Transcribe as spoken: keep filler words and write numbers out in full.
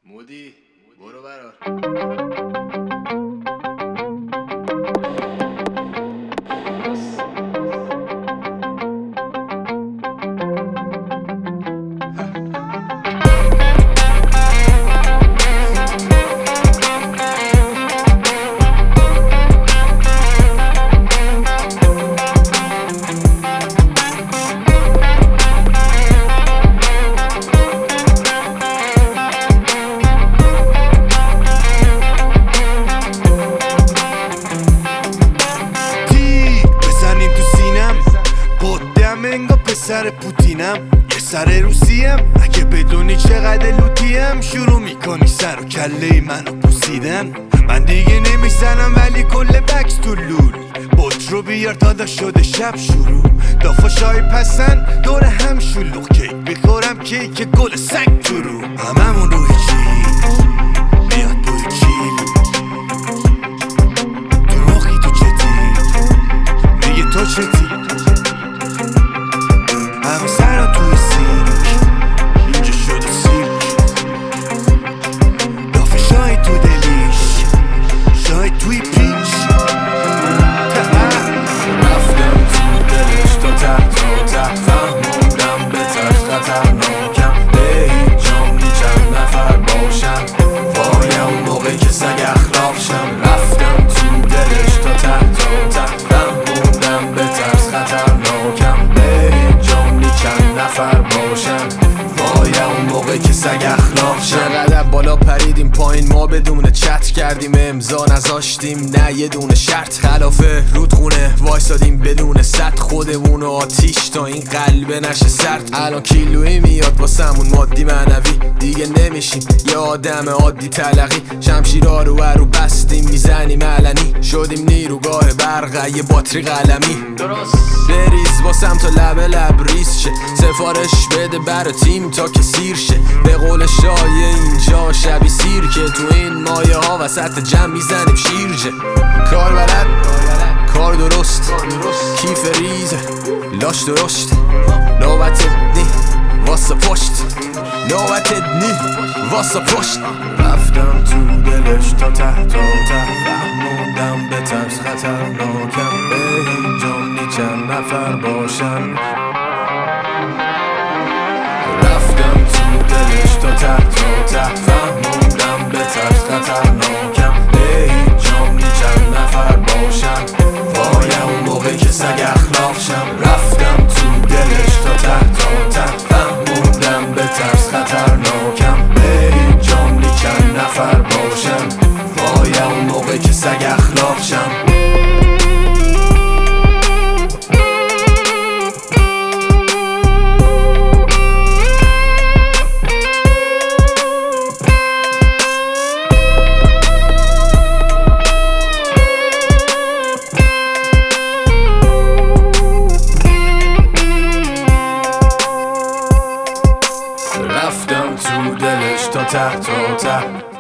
مودی برو برار. سر پوتینم یه سر روسیم، اگه بدونی چقدر لوتیم شروع میکنی سر و کله منو بوسیدن. من دیگه نمیزنم ولی کل بکس تو لول، بوت رو بیار دادا شده شب شروع. دافا شای پسن دور هم شلوغ، کیک بخورم کیک گل سگ تو رو. هممون روی چیل میاد بوی چیل، تو راخی تو چتی میگه تو چتی، همه سرا توی سیرک اینجا شده سیرک. دافه شای تو دلیش شای توی پیچ. رفتم تو دلش تا تحت و تحت، فهموندم به تحت خطرناکم. به هیچ جام نی چند نفر باشن، وایم موقع که سگ اخلاق شم. رفتم تو دلش تا تحت و تحت، فهموندم به تحت خطرناکم. به هیچ جام نی چند نفر باشن، وایم موقع که سگ اخلاق شم. چقدر بالا پریدیم پایین ما بدون چت کردیم، امضا نذاشتیم نه یه دونه شرط. خلاف رودخونه وایسادیم بدون سد، خودمون آتیش تا این قلبه نشه سرد. الان کیلویی میاد واسمون مادی معنوی، دیگه نمیشیم یه آدم عادی تلقی. شمشیرا رو رو بستیم میزنیم علنی، شدیم نیروگاه برق یه باتری قلمی. درست بریز واسم تا لب لب ریز شه، سفارش بده برا تیم تا که سیر شه. به قول شایه اینجا شبی سیر که تو این مایه ها وسط جمع میزنیم شیرجه. کار بلد کار درست کیف ریزه لاش درشت، نوبت نی واسه پشت نوبت نی واسه پشت. رفتم تو دلش تا تحت و تحت، فهموندم به ترس خطرناکم. به هیچ جام نی چند نفر باشن، رفتم تو دلش تا تحت و تحت، فهموندم به ترس خطرناکم. به هیچ جام نی چند نفر باشن، وایم موقع که سگ اخلاق شم. رفتم تو دلش تا تحت و تحت، فهموندم به ترس خطرناکم. به هیچ جام نی چند نفر باشن، وایم موقع که سگ اخلاق شم. رفتم تو دلش تا تحت و تحت،